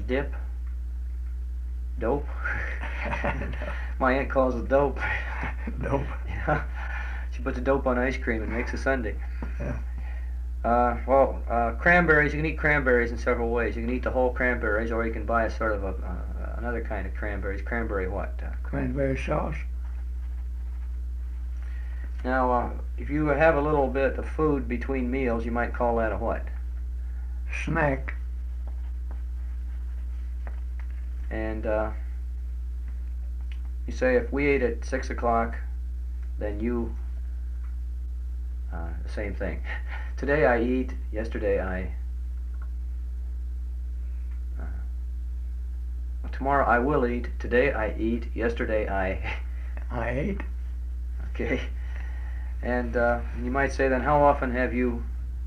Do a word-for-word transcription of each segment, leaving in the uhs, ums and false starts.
dip? Dope? My aunt calls it dope. Dope. Yeah. She puts a dope on ice cream and makes a sundae. Yeah. Uh, well, uh, cranberries, you can eat cranberries in several ways. You can eat the whole cranberries, or you can buy a sort of a, uh, another kind of cranberries. Cranberry what? Uh, Cranberry sauce. Now, uh, if you have a little bit of food between meals, you might call that a what? Snack. And uh, you say if we ate at six o'clock, then you, uh, the same thing. Today I eat, yesterday I, uh, tomorrow I will eat, today I eat, yesterday I, I ate. okay. And uh, you might say then, how often have you,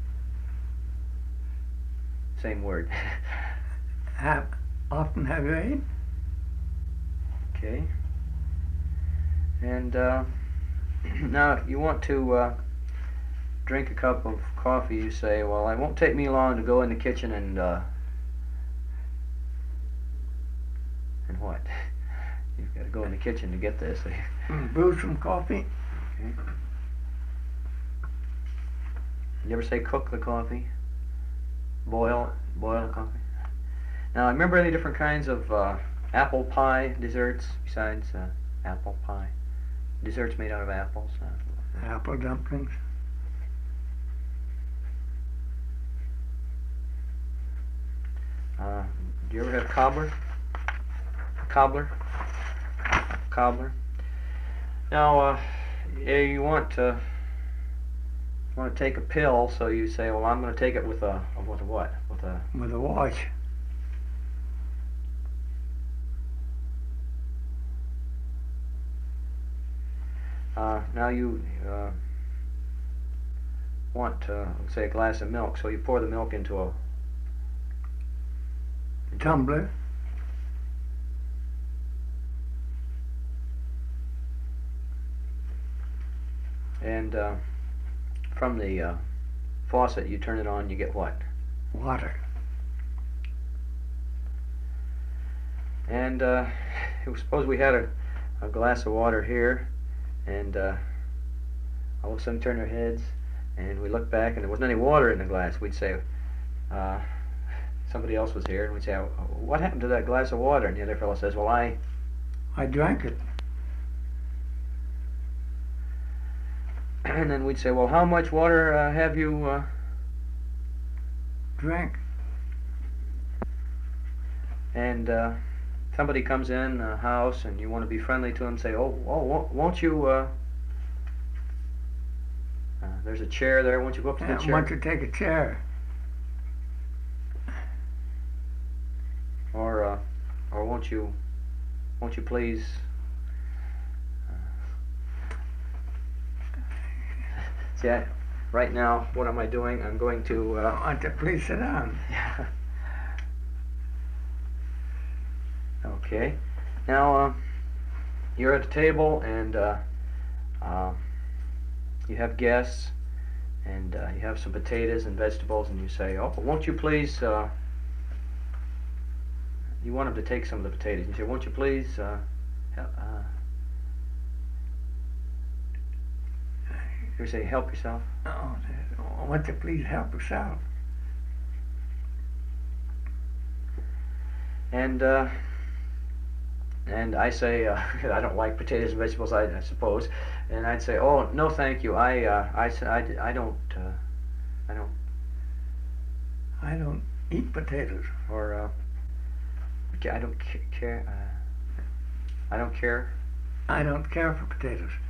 same word. How often have you ate? Okay. And uh, now if you want to uh, drink a cup of coffee, you say, well, it won't take me long to go in the kitchen and, uh, and what? You've got to go in the kitchen to get this. Brew some coffee. Okay. You ever say cook the coffee? Boil, boil the coffee? Now, remember any different kinds of uh, apple pie desserts besides uh, apple pie? Desserts made out of apples? Uh, Apple dumplings. Uh, do you ever have cobbler? Cobbler? Cobbler? Now, uh, you want to you want to take a pill, so you say, well, I'm going to take it with a with a what? With a With a watch. Uh, now you uh, want, uh, say, a glass of milk, so you pour the milk into a Tumbler. And uh, from the uh, faucet, you turn it on, you get what? Water. And uh, suppose we had a, a glass of water here, and uh, all of a sudden turn our heads, and we look back, and there wasn't any water in the glass. We'd say, uh, somebody else was here, and we'd say, what happened to that glass of water? And the other fellow says, well, I... I drank it. And then we'd say, well, how much water uh, have you... Uh... Drank. And uh, somebody comes in a house, and you want to be friendly to them, say, oh, oh won't you... Uh... Uh, there's a chair there, won't you go up to Yeah, the chair? why don't you take a chair? Or, uh, or won't you, won't you please, uh, see, I, right now, what am I doing? I'm going to, uh, Why don't you please sit down? yeah. Okay. Now, uh, you're at a table, and, uh, uh, you have guests, and, uh, you have some potatoes and vegetables, and you say, oh, won't you please, uh, you want them to take some of the potatoes. You say, won't you please, uh, help, uh, you say, help yourself? Oh, why don't you please help yourself? And, uh, and I say, uh, I don't like potatoes and vegetables, I, I suppose. And I'd say, oh, no, thank you. I, uh, I, I, I don't, uh, I don't. I don't eat potatoes. Or, uh, I don't ca- care, uh, I don't care. I don't care for potatoes.